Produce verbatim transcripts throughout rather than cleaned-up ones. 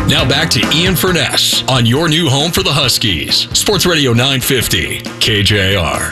Now back to Ian Furness on your new home for the Huskies. Sports Radio nine fifty, K J R.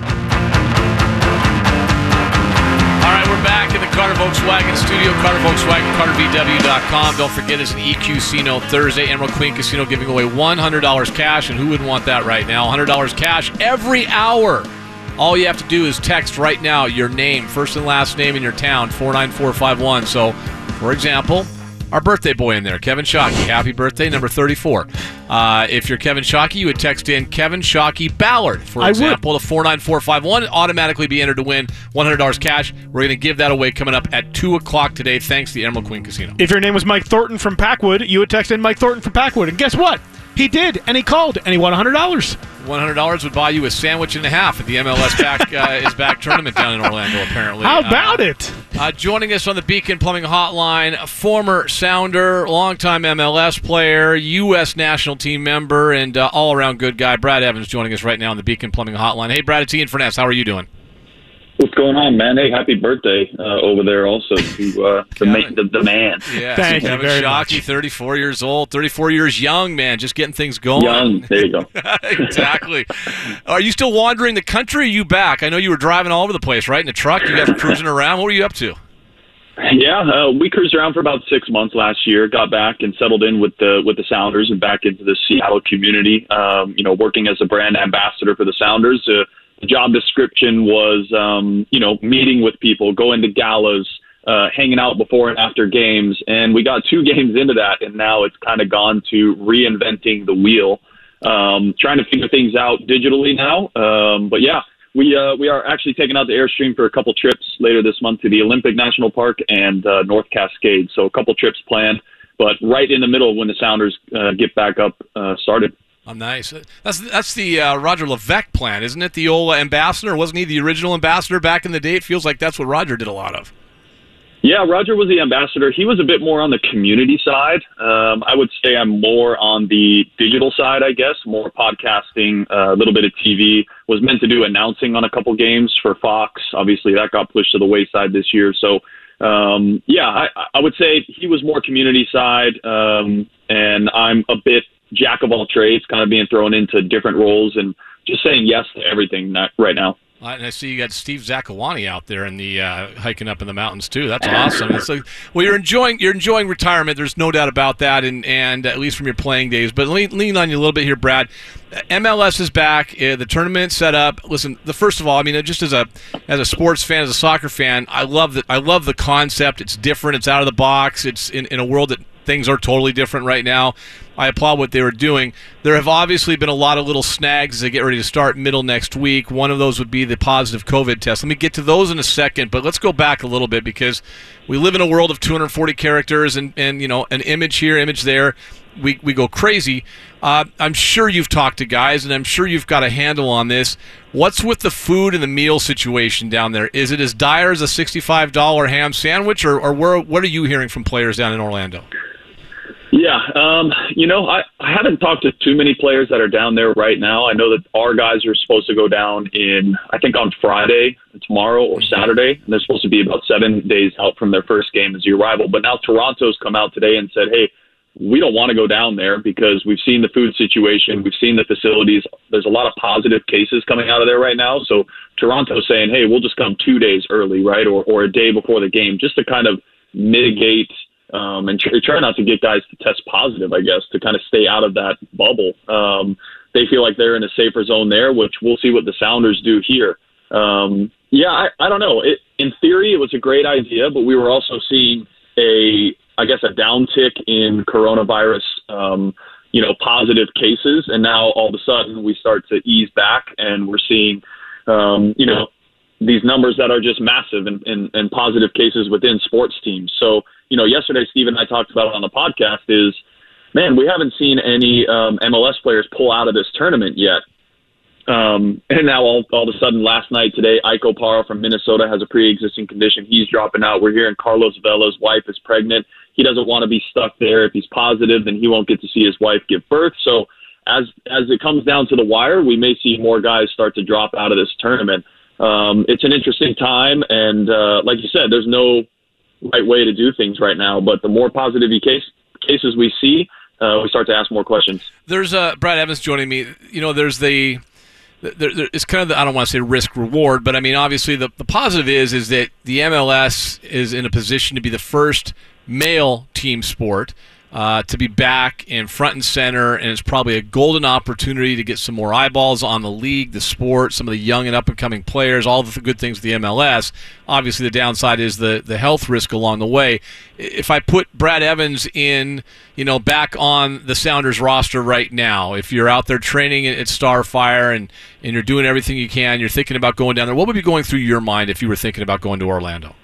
All right, we're back in the Carter Volkswagen studio. Carter Volkswagen, Carter V W dot com. Don't forget, it's an E Q Casino Thursday. Emerald Queen Casino giving away one hundred dollars cash, and who wouldn't want that right now? one hundred dollars cash every hour. All you have to do is text right now your name, first and last name in your town, four nine four five one. So, for example, our birthday boy in there, Kevin Shockey. Happy birthday, number thirty-four. Uh, if you're Kevin Shockey, you would text in Kevin Shockey Ballard, for example, to four nine four five one. Automatically be entered to win one hundred dollars cash. We're going to give that away coming up at two o'clock today, thanks to the Emerald Queen Casino. If your name was Mike Thornton from Packwood, you would text in Mike Thornton from Packwood. And guess what? He did, and he called, and he won one hundred dollars. one hundred dollars would buy you a sandwich and a half at the M L S back, uh, is back tournament down in Orlando, apparently. How about uh, it? Uh, joining us on the Beacon Plumbing Hotline, former Sounder, longtime M L S player, U S national team member, and uh, all-around good guy, Brad Evans, joining us right now on the Beacon Plumbing Hotline. Hey, Brad, it's Ian Furness. How are you doing? What's going on, man? Hey, happy birthday uh, over there also to uh, the, ma- the, the man. Yeah, Thank so you Kevin very Shockey, much. thirty-four years old, thirty-four years young, man, just getting things going. Young, there you go. Exactly. Are you still wandering the country, or are you back? I know you were driving all over the place, right, in a truck? You guys were cruising around. What were you up to? Yeah, uh, we cruised around for about six months last year, got back and settled in with the with the Sounders and back into the Seattle community, um, you know, working as a brand ambassador for the Sounders. Uh, the job description was, um, you know, meeting with people, going to galas, uh, hanging out before and after games. And we got two games into that, and now it's kind of gone to reinventing the wheel, um, trying to figure things out digitally now. Um, but, yeah. We uh, we are actually taking out the Airstream for a couple trips later this month to the Olympic National Park and uh, North Cascades. So a couple trips planned, but right in the middle when the Sounders uh, get back up uh, started. Oh, nice. That's that's the uh, Roger Levesque plan, isn't it? The old ambassador. Wasn't he the original ambassador back in the day? It feels like that's what Roger did a lot of. Yeah, Roger was the ambassador. He was a bit more on the community side. Um, I would say I'm more on the digital side, I guess, more podcasting, uh, a little bit of T V. Was meant to do announcing on a couple games for Fox. Obviously, that got pushed to the wayside this year. So, um, yeah, I, I would say he was more community side, um, and I'm a bit jack of all trades, kind of being thrown into different roles and just saying yes to everything right now. And I see you got Steve Zakawani out there in the uh, hiking up in the mountains too. That's awesome. It's like, well, you're enjoying you're enjoying retirement. There's no doubt about that, and and at least from your playing days. But lean, lean on you a little bit here, Brad. M L S is back. Uh, the tournament set up. Listen, the first of all, I mean, just as a as a sports fan, as a soccer fan, I love that. I love the concept. It's different. It's out of the box. It's in, in a world that things are totally different right now. I applaud what they were doing. There have obviously been a lot of little snags as they get ready to start middle next week. One of those would be the positive COVID test. Let me get to those in a second, but let's go back a little bit because we live in a world of two hundred forty characters and, and you know, an image here, image there. We we go crazy. Uh, I'm sure you've talked to guys, and I'm sure you've got a handle on this. What's with the food and the meal situation down there? Is it as dire as a sixty-five dollar ham sandwich, or, or where, what are you hearing from players down in Orlando? Yeah, um, you know, I, I haven't talked to too many players that are down there right now. I know that our guys are supposed to go down in, I think, on Friday, tomorrow or Saturday, and they're supposed to be about seven days out from their first game as the arrival. But now Toronto's come out today and said, hey, we don't want to go down there because we've seen the food situation, we've seen the facilities. There's a lot of positive cases coming out of there right now. So Toronto's saying, hey, we'll just come two days early, right, or, or a day before the game, just to kind of mitigate Um, and try, try not to get guys to test positive, I guess, to kind of stay out of that bubble. Um, they feel like they're in a safer zone there, which we'll see what the Sounders do here. Um, yeah, I, I don't know. It, in theory, it was a great idea, but we were also seeing a, I guess, a downtick in coronavirus, um, you know, positive cases. And now all of a sudden we start to ease back and we're seeing, um, you know, these numbers that are just massive and, and, and positive cases within sports teams. So, you know, yesterday, Steve and I talked about it on the podcast is, man, we haven't seen any um, M L S players pull out of this tournament yet. Um, and now all, all of a sudden last night, today, Ike Opara from Minnesota has a pre-existing condition. He's dropping out. We're hearing Carlos Vela's wife is pregnant. He doesn't want to be stuck there. If he's positive, then he won't get to see his wife give birth. So as, as it comes down to the wire, we may see more guys start to drop out of this tournament. Um, it's an interesting time, and uh, like you said, there's no right way to do things right now. But the more positive case, cases we see, uh, we start to ask more questions. There's uh, Brad Evans joining me. You know, there's the there, there, it's kind of the, I don't want to say risk reward, but I mean obviously the the positive is is that the M L S is in a position to be the first male team sport uh, to be back in front and center, and it's probably a golden opportunity to get some more eyeballs on the league, the sport, some of the young and up-and-coming players, all the good things with the M L S. Obviously, the downside is the, the health risk along the way. If I put Brad Evans in, you know, back on the Sounders roster right now, if you're out there training at Starfire and, and you're doing everything you can, you're thinking about going down there, what would be going through your mind if you were thinking about going to Orlando?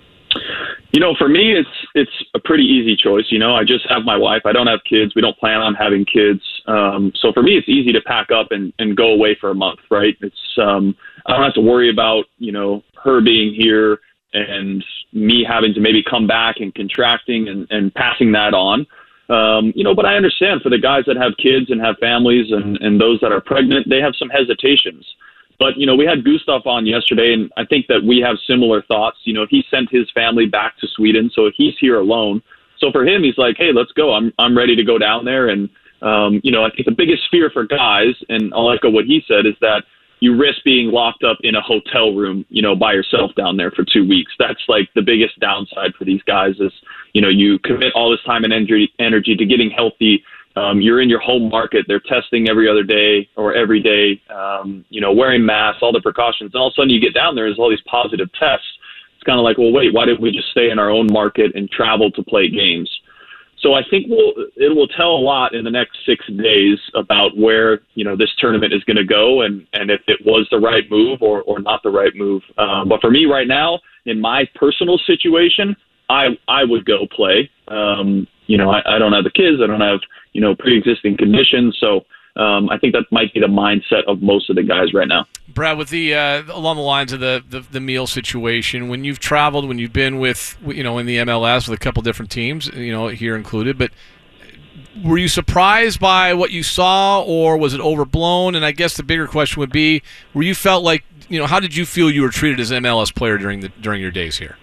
You know, for me, it's it's a pretty easy choice. You know, I just have my wife. I don't have kids. We don't plan on having kids. Um, so for me, it's easy to pack up and, and go away for a month, right? It's um, I don't have to worry about, you know, her being here and me having to maybe come back and contracting and, and passing that on. Um, you know, but I understand for the guys that have kids and have families and, and those that are pregnant, they have some hesitations. But, you know, we had Gustav on yesterday, and I think that we have similar thoughts. You know, he sent his family back to Sweden, so he's here alone. So for him, he's like, hey, let's go. I'm I'm ready to go down there. And, um, you know, I think the biggest fear for guys, and I'll echo what he said, is that you risk being locked up in a hotel room, you know, by yourself down there for two weeks. That's like the biggest downside for these guys is, you know, you commit all this time and energy, energy to getting healthy. Um, you're in your home market. They're testing every other day or every day, um, you know, wearing masks, all the precautions. And all of a sudden you get down there, there's all these positive tests. It's kind of like, well, wait, why didn't we just stay in our own market and travel to play games? So I think we'll, it will tell a lot in the next six days about where, you know, this tournament is going to go and, and if it was the right move or, or not the right move. Um, but for me right now, in my personal situation, I I would go play. Um, you know, I, I don't have the kids. I don't have, you know, pre-existing conditions. So um, I think that might be the mindset of most of the guys right now. Brad, with the uh, along the lines of the, the the meal situation, when you've traveled, when you've been with, you know, in the M L S with a couple different teams, you know, here included, but were you surprised by what you saw, or was it overblown? And I guess the bigger question would be, were you felt like, you know, how did you feel you were treated as an M L S player during the during your days here?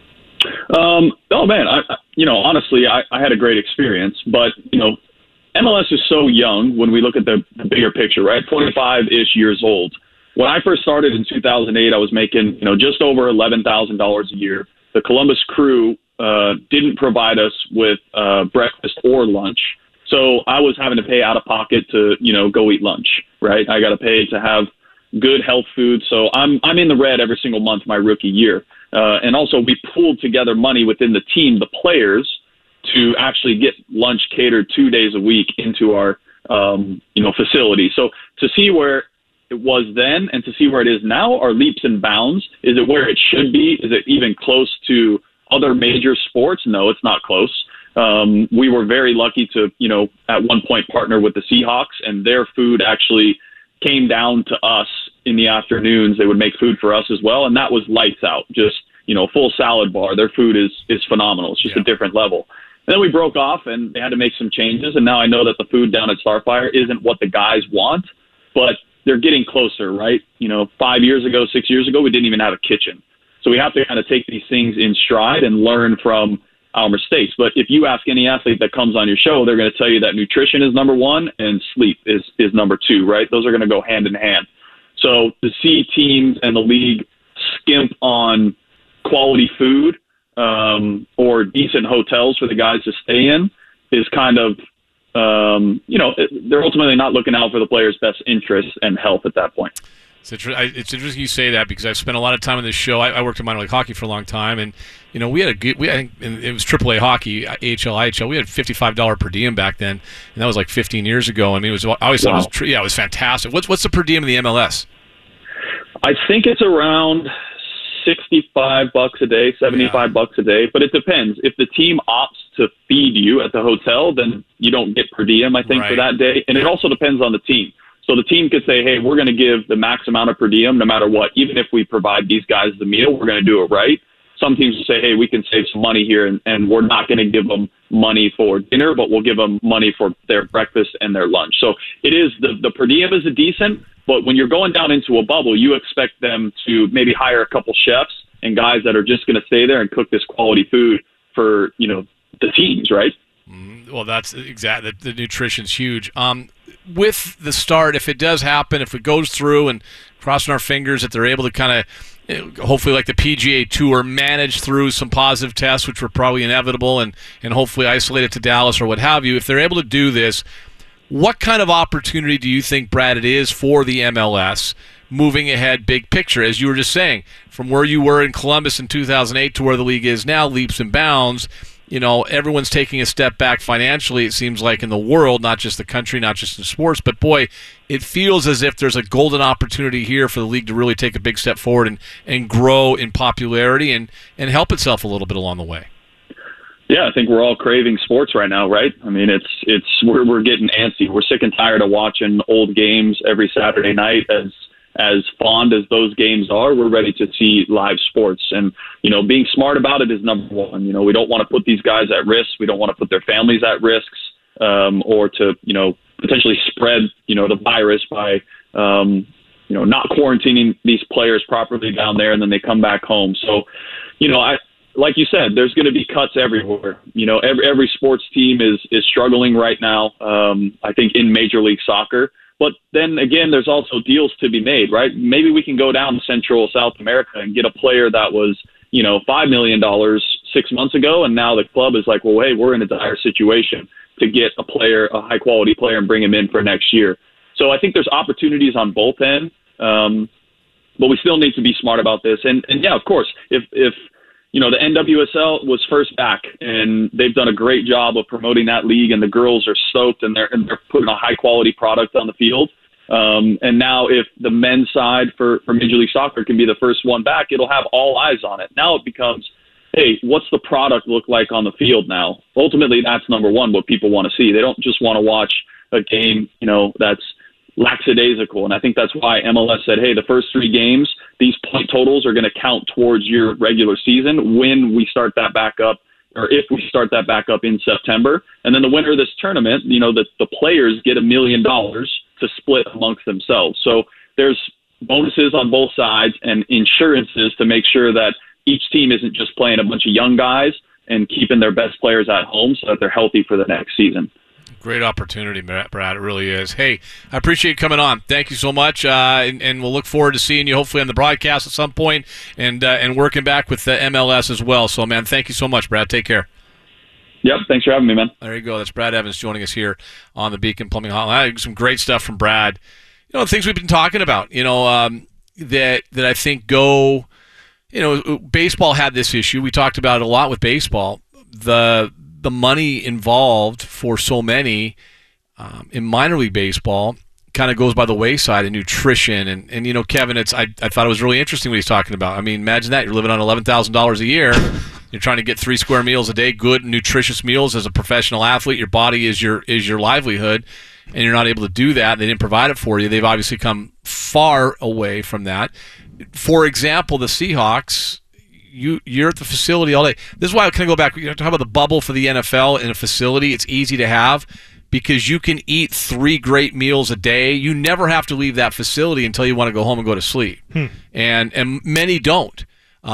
Um, oh man, I, you know, honestly, I, I had a great experience, but you know, M L S is so young when we look at the, the bigger picture, right? twenty-five-ish years old. When I first started in two thousand eight, I was making, you know, just over eleven thousand dollars a year. The Columbus Crew uh, didn't provide us with uh, breakfast or lunch, so I was having to pay out of pocket to, you know, go eat lunch, right? I got to pay to have good health food, so I'm I'm in the red every single month my rookie year. Uh, and also, we pooled together money within the team, the players, to actually get lunch catered two days a week into our, um, you know, facility. So to see where it was then and to see where it is now are leaps and bounds. Is it where it should be? Is it even close to other major sports? No, it's not close. Um, we were very lucky to, you know, at one point partner with the Seahawks, and their food actually came down to us in the afternoons. They would make food for us as well, and that was lights out. Just, you know, full salad bar. Their food is is phenomenal. It's just yeah. a different level. And then we broke off, and they had to make some changes, and now I know that the food down at Starfire isn't what the guys want, but they're getting closer, right? You know, five years ago, six years ago, we didn't even have a kitchen. So we have to kind of take these things in stride and learn from our mistakes. But if you ask any athlete that comes on your show, they're going to tell you that nutrition is number one and sleep is, is number two, right? Those are going to go hand in hand. So to see teams and the league skimp on quality food um, or decent hotels for the guys to stay in is kind of, um, you know, they're ultimately not looking out for the players' best interests and health at that point. It's interesting, it's interesting you say that because I've spent a lot of time on this show. I, I worked in minor league hockey for a long time, and you know we had a good. We I think it was triple A hockey, A H L, I H L. We had fifty-five dollars per diem back then, and that was like fifteen years ago. I mean, it was. I always wow. thought it was. Yeah, it was fantastic. What's what's the per diem in the M L S? I think it's around sixty-five bucks a day, seventy-five yeah. bucks a day, but it depends. If the team opts to feed you at the hotel, then you don't get per diem. I think right. for that day, and it also depends on the team. So the team could say, hey, we're going to give the max amount of per diem no matter what. Even if we provide these guys the meal, we're going to do it right. Some teams will say, hey, we can save some money here, and, and we're not going to give them money for dinner, but we'll give them money for their breakfast and their lunch. So it is the, the per diem is a decent, but when you're going down into a bubble, you expect them to maybe hire a couple chefs and guys that are just going to stay there and cook this quality food for, you know, the teams, right? well, that's exactly the, the nutrition's huge. Um, with the start, if it does happen, if it goes through, and crossing our fingers that they're able to kind of, hopefully like the P G A Tour, manage through some positive tests, which were probably inevitable, and, and hopefully isolate it to Dallas or what have you. If they're able to do this, what kind of opportunity do you think, Brad, it is for the M L S moving ahead big picture? As you were just saying, from where you were in Columbus in two thousand eight to where the league is now, leaps and bounds. You know, everyone's taking a step back financially, it seems like, in the world, not just the country, not just in sports. But, boy, it feels as if there's a golden opportunity here for the league to really take a big step forward and, and grow in popularity and, and help itself a little bit along the way. Yeah, I think we're all craving sports right now, right? I mean, it's it's we're we're getting antsy. We're sick and tired of watching old games every Saturday night. As as fond as those games are, we're ready to see live sports. And, you know, being smart about it is number one. You know, we don't want to put these guys at risk. We don't want to put their families at risks, um, or to, you know, potentially spread, you know, the virus by, um, you know, not quarantining these players properly down there, and then they come back home. So, you know, I, like you said, there's going to be cuts everywhere. You know, every, every sports team is, is struggling right now. Um, I think in Major League Soccer. But then again, there's also deals to be made, right? Maybe we can go down to Central South America and get a player that was, you know, five million dollars six months ago, and now the club is like, well, hey, we're in a dire situation to get a player, a high-quality player, and bring him in for next year. So I think there's opportunities on both ends, um, but we still need to be smart about this. And, and yeah, of course, if if you know, the N W S L was first back, and they've done a great job of promoting that league, and the girls are stoked, and they're, and they're putting a high-quality product on the field. Um, and now if the men's side for, for Major League Soccer can be the first one back, it'll have all eyes on it. Now it becomes, hey, what's the product look like on the field now? Ultimately, that's number one, what people want to see. They don't just want to watch a game, you know, that's lackadaisical. And I think that's why M L S said, hey, the first three games, these point totals are going to count towards your regular season when we start that back up, or if we start that back up in September. And then the winner of this tournament, you know, the, the players get a million dollars to split amongst themselves. So there's bonuses on both sides and insurances to make sure that each team isn't just playing a bunch of young guys and keeping their best players at home so that they're healthy for the next season. Great opportunity, Brad. It really is. Hey, I appreciate you coming on. Thank you so much, uh, and, and we'll look forward to seeing you hopefully on the broadcast at some point, and uh, and working back with the M L S as well. So, man, thank you so much, Brad. Take care. Yep, thanks for having me, man. There you go. That's Brad Evans joining us here on the Beacon Plumbing Hotline. Some great stuff from Brad. You know, things we've been talking about, you know, um, that that I think go, you know, baseball had this issue. We talked about it a lot with baseball. The the money involved for so many um, in minor league baseball kind of goes by the wayside in nutrition. And, and you know, Kevin, it's I, I thought it was really interesting what he's talking about. I mean, imagine that. You're living on eleven thousand dollars a year. You're trying to get three square meals a day, good, nutritious meals as a professional athlete. Your body is your is your livelihood, and you're not able to do that. They didn't provide it for you. They've obviously come far away from that. For example, the Seahawks, You, you're at the facility all day. This is why I kind of go back. You know, talk about the bubble for the N F L in a facility. It's easy to have because you can eat three great meals a day. You never have to leave that facility until you want to go home and go to sleep. Hmm. And and many don't.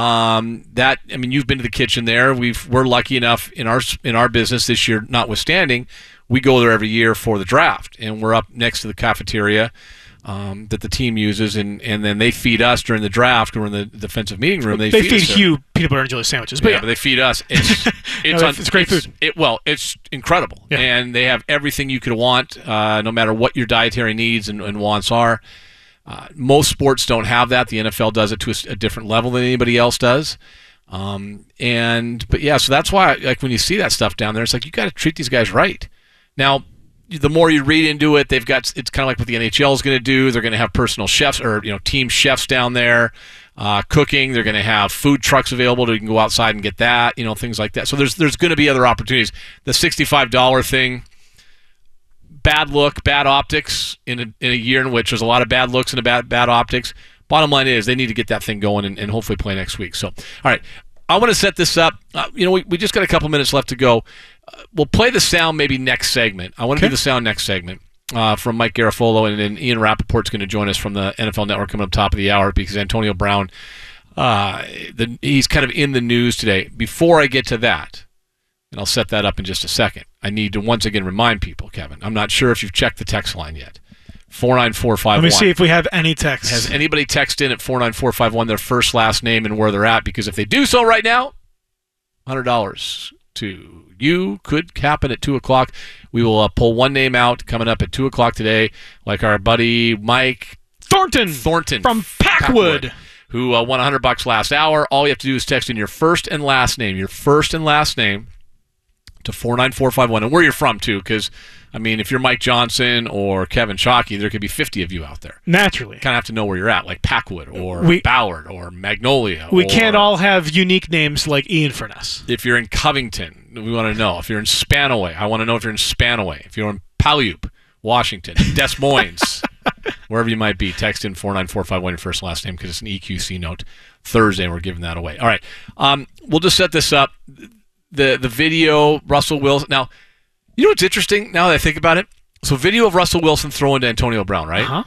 Um, that I mean, you've been to the kitchen there. We've we're lucky enough in our in our business this year, notwithstanding, we go there every year for the draft, and we're up next to the cafeteria Um, that the team uses, and, and then they feed us during the draft or in the defensive meeting room. They, they feed, feed Hugh peanut butter and jelly sandwiches, but yeah, yeah, but they feed us. It's it's, no, on, it's great it's, food. It, well, it's incredible, yeah. And they have everything you could want, uh, no matter what your dietary needs and, and wants are. Uh, most sports don't have that. The N F L does it to a, a different level than anybody else does. Um, and but yeah, so that's why, like when you see that stuff down there, it's like you got to treat these guys right. Now, the more you read into it, they've got it's kind of like what the N H L is going to do. They're going to have personal chefs or you know team chefs down there uh, cooking. They're going to have food trucks available, so you can go outside and get that. You know things like that. So there's there's going to be other opportunities. The sixty-five dollars thing, bad look, bad optics in a, in a year in which there's a lot of bad looks and a bad bad optics. Bottom line is they need to get that thing going and, and hopefully play next week. So all right, I want to set this up. Uh, you know we we just got a couple minutes left to go. We'll play the sound maybe next segment. I want to okay. do the sound next segment uh, from Mike Garafolo, and then Ian Rappaport's going to join us from the N F L Network coming up top of the hour because Antonio Brown, uh, the, he's kind of in the news today. Before I get to that, and I'll set that up in just a second. I need to once again remind people, Kevin, I'm not sure if you've checked the text line yet. four nine four five one. Let me see if we have any texts. Has anybody texted in at four nine four five one their first, last name, and where they're at? Because if they do so right now, one hundred dollars to you could happen at two o'clock. We will uh, pull one name out coming up at two o'clock today, like our buddy Mike Thornton. Thornton from Packwood. Packwood who uh, won one hundred bucks last hour. All you have to do is text in your first and last name, your first and last name, to four nine four five one, and where you're from, too, because, I mean, if you're Mike Johnson or Kevin Shockey, there could be fifty of you out there. Naturally. You kind of have to know where you're at, like Packwood or we, Ballard or Magnolia. We or, can't all have unique names like Ian Furness. If you're in Covington, we want to know. If you're in Spanaway, I want to know if you're in Spanaway. If you're in Puyallup, Washington, Des Moines, wherever you might be, text in four nine four five one your first and last name because it's an E Q C note. Thursday, we're giving that away. All right. Um, we'll just set this up. The the video, Russell Wilson. Now, you know what's interesting now that I think about it? So video of Russell Wilson throwing to Antonio Brown, right? Uh-huh.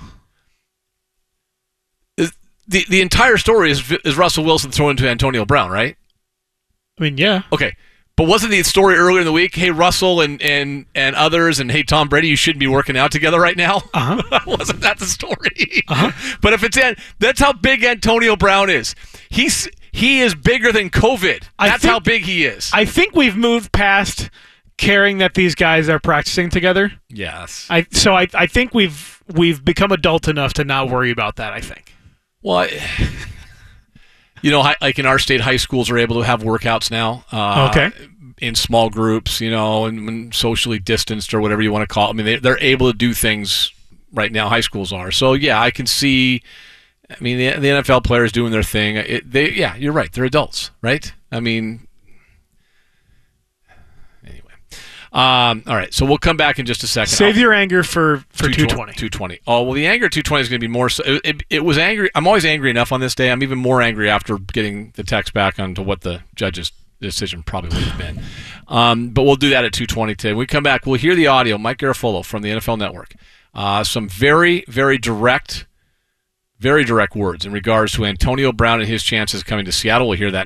Is, the, the entire story is, is Russell Wilson throwing to Antonio Brown, right? I mean, yeah. Okay. But wasn't the story earlier in the week, hey, Russell and, and, and others, and hey, Tom Brady, you shouldn't be working out together right now? Uh-huh. Wasn't that the story? Uh-huh. But if it's that's how big Antonio Brown is. He's he is bigger than COVID. I That's think, how big he is. I think we've moved past caring that these guys are practicing together. Yes. I so I I think we've we've become adult enough to not worry about that, I think. Well, I, you know, like in our state, high schools are able to have workouts now. Uh, okay. In small groups, you know, and, and socially distanced or whatever you want to call it. I mean, they, they're able to do things right now. High schools are. So, yeah, I can see, I mean, the, the N F L players doing their thing. It, they, yeah, you're right. They're adults, right? I mean, anyway. Um, all right, so we'll come back in just a second. Save I'll, your anger for, for two twenty. two twenty. Oh, well, the anger at two twenty is going to be more so. It, it, it was angry. I'm always angry enough on this day. I'm even more angry after getting the text back onto what the judges decision probably would have been. Um, but we'll do that at two twenty today. When we come back, we'll hear the audio, Mike Garafolo from the N F L Network. Uh, some very, very direct, very direct words in regards to Antonio Brown and his chances coming to Seattle. We'll hear that